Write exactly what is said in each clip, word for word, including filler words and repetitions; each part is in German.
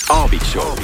Abendshow.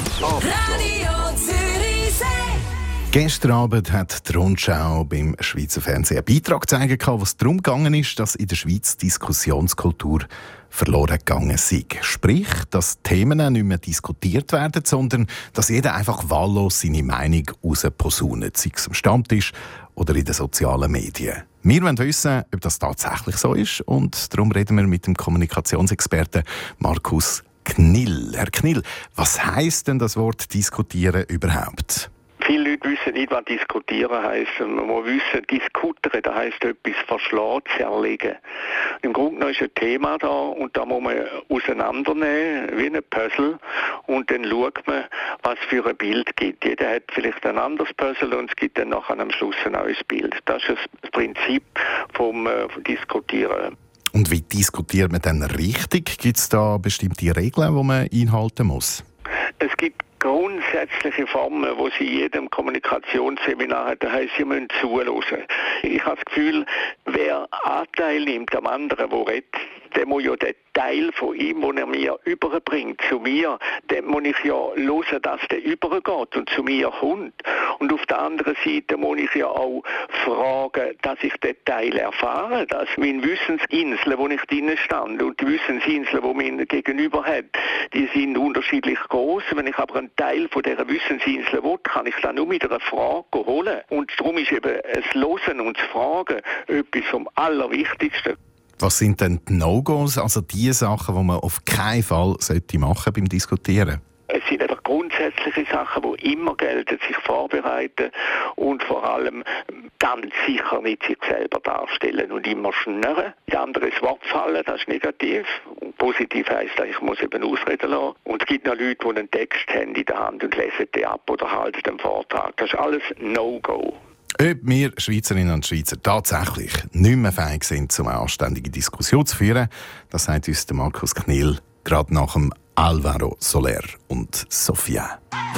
Radio Zürichsee. Gestern Abend hat die Rundschau beim Schweizer Fernsehen einen Beitrag gezeigt, wo es darum gegangen ist, dass in der Schweiz Diskussionskultur verloren gegangen sei. Sprich, dass Themen nicht mehr diskutiert werden, sondern dass jeder einfach wahllos seine Meinung rausposaunet, sei es am Stammtisch oder in den sozialen Medien. Wir wollen wissen, ob das tatsächlich so ist, und darum reden wir mit dem Kommunikationsexperten Markus Knill. Herr Knill, was heisst denn das Wort diskutieren überhaupt? Viele Leute wissen nicht, was diskutieren heisst. Man muss wissen, diskutieren, das heisst etwas verschlagen, zerlegen. Im Grunde genommen ist ein Thema da und da muss man auseinandernehmen, wie ein Puzzle, und dann schaut man, was es für ein Bild gibt. Jeder hat vielleicht ein anderes Puzzle und es gibt dann nachher am Schluss ein neues Bild. Das ist das Prinzip vom äh, Diskutieren. Und wie diskutiert man dann richtig? Gibt es da bestimmte Regeln, die man einhalten muss? Es gibt grundsätzliche Formen, die Sie in jedem Kommunikationsseminar haben. Das heisst, Sie müssen zuhören. Ich habe das Gefühl, wer Anteil nimmt am anderen, der redet, der muss ja den Teil von ihm, den er mir überbringt, zu mir, den muss ich ja hören, dass der übergeht und zu mir kommt. Und auf der anderen Seite muss ich ja auch fragen, dass ich den Teil erfahre, dass meine Wissensinsel, wo ich drinnen stand, und die Wissensinsel, die mir gegenüber hat, die sind unterschiedlich groß. Wenn ich aber einen Teil von dieser Wissensinsel will, kann ich dann nur mit einer Frage holen. Und darum ist eben das Hören und das Fragen etwas vom Allerwichtigsten. Was sind denn die No-Gos, also die Sachen, die man auf keinen Fall sollte machen beim Diskutieren? Es sind einfach grundsätzliche Sachen, die immer gelten, sich vorbereiten und vor allem ganz sicher nicht sich selber darstellen und immer schnurren. Die andere ins Wort fallen, das ist negativ. Und positiv heisst, ich muss eben ausreden lassen. Und es gibt noch Leute, die einen Text haben in der Hand und lesen den ab oder halten den Vortrag. Das ist alles No-Go. Ob wir Schweizerinnen und Schweizer tatsächlich nicht mehr fähig sind, um eine anständige Diskussion zu führen, das sagt uns der Markus Knill gerade nach dem Alvaro Soler und Sofia.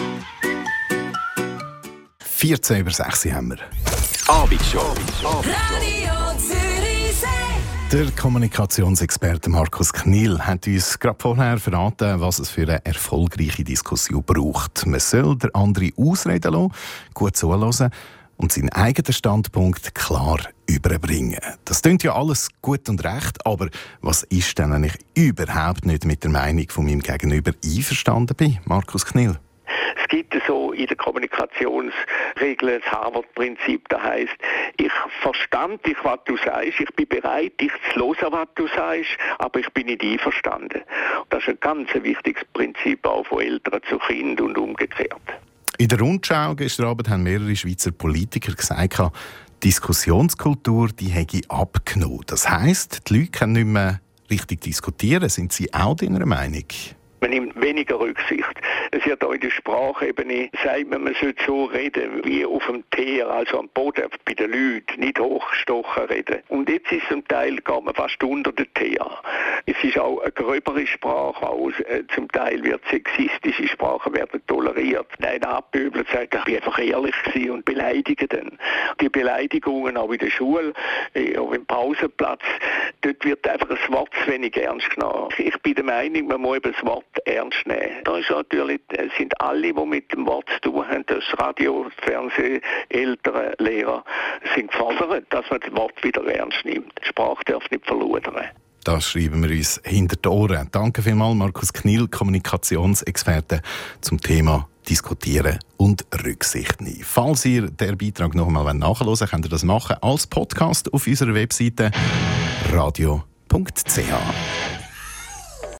vierzehn über sechs haben wir. Abendshow. Radio Zürichsee. Der Kommunikationsexperte Markus Knill hat uns gerade vorher verraten, was es für eine erfolgreiche Diskussion braucht. Man soll den anderen ausreden lassen, gut zuhören und seinen eigenen Standpunkt klar überbringen. Das klingt ja alles gut und recht, aber was ist denn, wenn ich überhaupt nicht mit der Meinung von meinem Gegenüber einverstanden bin, Markus Knill? Es gibt so in der Kommunikationsregel das Harvard-Prinzip, das heisst, ich verstand dich, was du sagst, ich bin bereit, dich zu hören, was du sagst, aber ich bin nicht einverstanden. Das ist ein ganz wichtiges Prinzip auch von Eltern zu Kindern und umgekehrt. In der Rundschau gestern Abend haben mehrere Schweizer Politiker gesagt, die Diskussionskultur die hätte abgenommen. Das heisst, die Leute können nicht mehr richtig diskutieren. Sind Sie auch Ihrer Meinung? Man nimmt weniger Rücksicht. Es wird auch in der Sprachebene, sagt man, man sollte so reden wie auf dem Teer, also am Boden bei den Leuten, nicht hochgestochen reden. Und jetzt ist zum Teil, geht man fast unter den Teer. Es ist auch eine gröbere Sprache, auch äh, zum Teil wird sexistische Sprache werden toleriert. Ein Abpöbler sagt, ich bin einfach ehrlich gewesen und beleidige dann. Die Beleidigungen auch in der Schule, äh, auch im Pausenplatz, dort wird einfach das Wort zu wenig ernst genommen. Ich bin der Meinung, man muss eben das Wort ernst nehmen. Da ist natürlich, sind alle, die mit dem Wort zu tun haben, das Radio, Fernsehen, Eltern, Lehrer, sind gefordert, dass man das Wort wieder ernst nimmt. Die Sprache darf nicht verloren. Das schreiben wir uns hinter die Ohren. Danke vielmals, Markus Knill, Kommunikationsexperte zum Thema Diskutieren und Rücksicht nehmen. Falls ihr den Beitrag noch einmal nachhören wollt, könnt ihr das machen als Podcast auf unserer Webseite radio punkt c h.